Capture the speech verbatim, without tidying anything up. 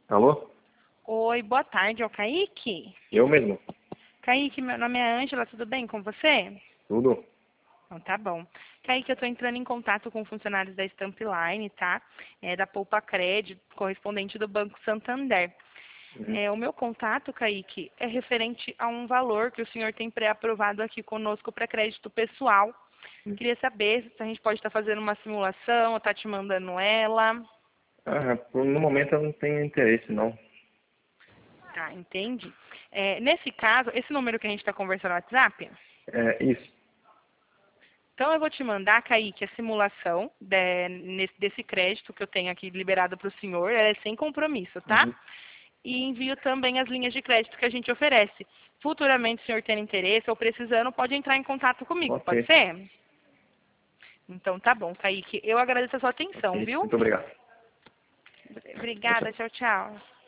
Alô? Oi, boa tarde, é o Kaique? Eu mesmo. Kaique, meu nome é Ângela, tudo bem com você? Tudo? Então tá bom. Kaique, eu estou entrando em contato com funcionários da Stampline, tá? É, da Poupa Crédito, correspondente do Banco Santander. Uhum. É, o meu contato, Kaique, é referente a um valor que o senhor tem pré-aprovado aqui conosco para crédito pessoal. Uhum. Queria saber se a gente pode estar fazendo uma simulação ou tá te mandando ela. Ah, por- no momento eu não tenho interesse, não. Tá, entendi. É, nesse caso, esse número que a gente está conversando no WhatsApp, É isso. então eu vou te mandar, Kaique, a simulação de- nesse- desse crédito que eu tenho aqui liberado para o senhor, ela é sem compromisso, tá? Uhum. E envio também as linhas de crédito que a gente oferece. Futuramente, se o senhor tendo interesse ou precisando, pode entrar em contato comigo, Ok. pode ser? Então tá bom, Kaique. Eu agradeço a sua atenção, Ok. viu? Muito obrigado. Tchau, Obrigada, tchau. tchau, tchau.